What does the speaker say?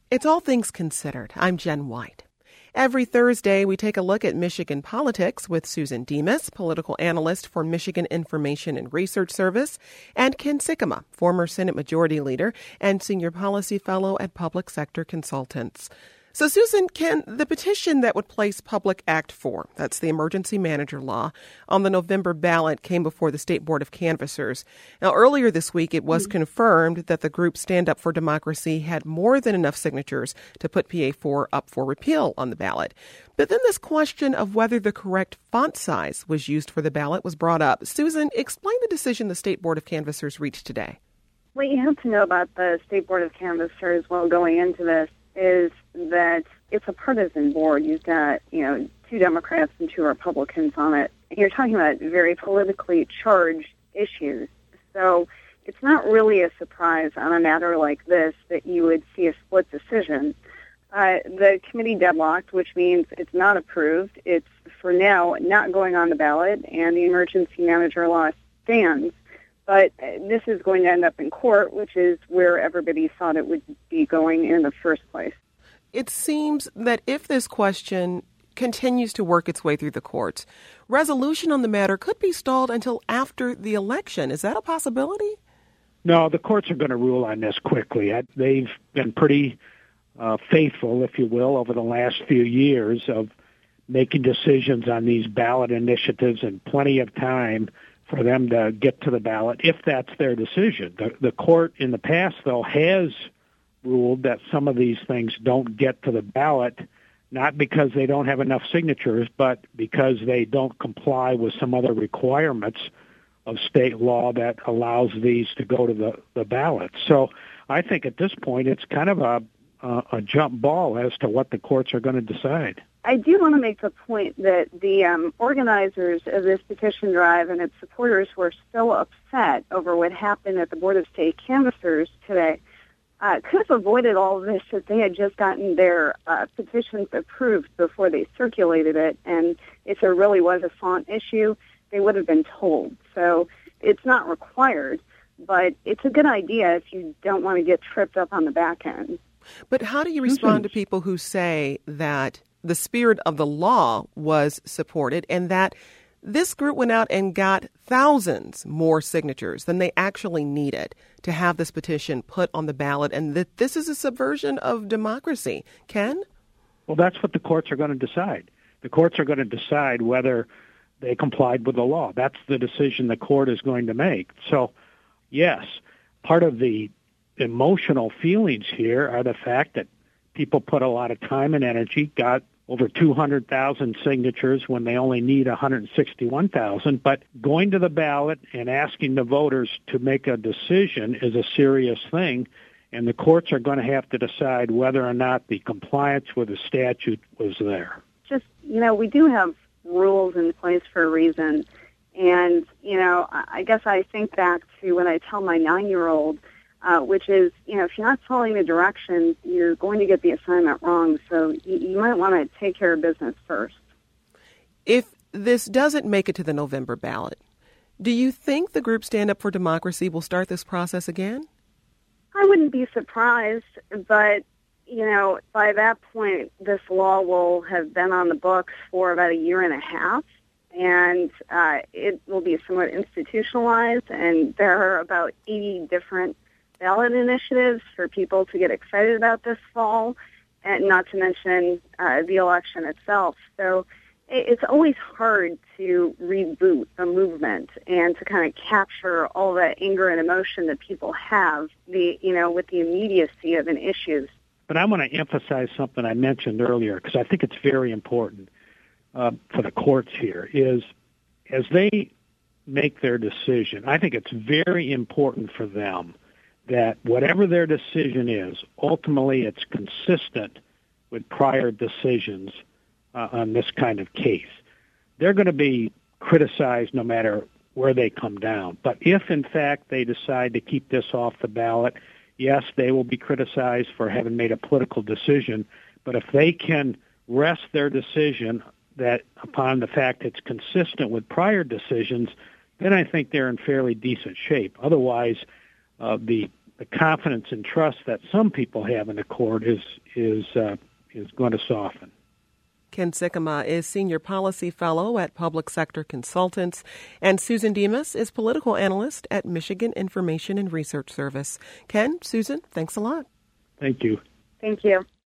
It's All Things Considered. I'm Jen White. Every Thursday, we take a look at Michigan politics with Susan Demas, political analyst for Michigan Information and Research Service, and Ken Sikkema, former Senate Majority Leader and Senior Policy Fellow at Public Sector Consultants. So, Susan, Ken, the petition that would place Public Act 4, that's the emergency manager law, on the November ballot came before the State Board of Canvassers. Now, earlier this week, it was confirmed that the group Stand Up for Democracy had more than enough signatures to put PA 4 up for repeal on the ballot. But then this question of whether the correct font size was used for the ballot was brought up. Susan, explain the decision the State Board of Canvassers reached today. What you have to know about the State Board of Canvassers while going into this is that it's a partisan board. You've got, two Democrats and two Republicans on it. And you're talking about very politically charged issues. So it's not really a surprise on a matter like this that you would see a split decision. The committee deadlocked, which means it's not approved. It's, for now, not going on the ballot, and the emergency manager law stands. But this is going to end up in court, which is where everybody thought it would be going in the first place. It seems that if this question continues to work its way through the courts, resolution on the matter could be stalled until after the election. Is that a possibility? No, the courts are going to rule on this quickly. They've been pretty faithful, if you will, over the last few years of making decisions on these ballot initiatives and plenty of time for them to get to the ballot, if that's their decision. The court in the past, though, has ruled that some of these things don't get to the ballot, not because they don't have enough signatures, but because they don't comply with some other requirements of state law that allows these to go to the ballot. So I think at this point it's kind of a jump ball as to what the courts are going to decide. I do want to make the point that the organizers of this petition drive and its supporters were so upset over what happened at the Board of State Canvassers today. Could have avoided all of this if they had just gotten their petitions approved before they circulated it. And if there really was a font issue, they would have been told. So it's not required, but it's a good idea if you don't want to get tripped up on the back end. But how do you respond to people who say that the spirit of the law was supported and that this group went out and got thousands more signatures than they actually needed to have this petition put on the ballot, and that this is a subversion of democracy? Ken? Well, that's what the courts are going to decide. The courts are going to decide whether they complied with the law. That's the decision the court is going to make. So, yes, part of the emotional feelings here are the fact that people put a lot of time and energy, got over 200,000 signatures when they only need 161,000. But going to the ballot and asking the voters to make a decision is a serious thing, and the courts are going to have to decide whether or not the compliance with the statute was there. Just, we do have rules in place for a reason. And, I guess I think back to when I tell my 9-year-old, which is, if you're not following the directions, you're going to get the assignment wrong. So you might want to take care of business first. If this doesn't make it to the November ballot, do you think the group Stand Up for Democracy will start this process again? I wouldn't be surprised, but, by that point, this law will have been on the books for about a year and a half. And it will be somewhat institutionalized, and there are about 80 different ballot initiatives for people to get excited about this fall, and not to mention the election itself. So it's always hard to reboot a movement and to kind of capture all that anger and emotion that people have, with the immediacy of an issue. But I want to emphasize something I mentioned earlier, because I think it's very important for the courts here, is as they make their decision, I think it's very important for them that whatever their decision is, ultimately it's consistent with prior decisions on this kind of case. They're going to be criticized no matter where they come down. But if, in fact, they decide to keep this off the ballot, yes, they will be criticized for having made a political decision. But if they can rest their decision that upon the fact it's consistent with prior decisions, then I think they're in fairly decent shape. Otherwise, the the confidence and trust that some people have in the court is going to soften. Ken Sikkema is Senior Policy Fellow at Public Sector Consultants, and Susan Demas is Political Analyst at Michigan Information and Research Service. Ken, Susan, thanks a lot. Thank you. Thank you.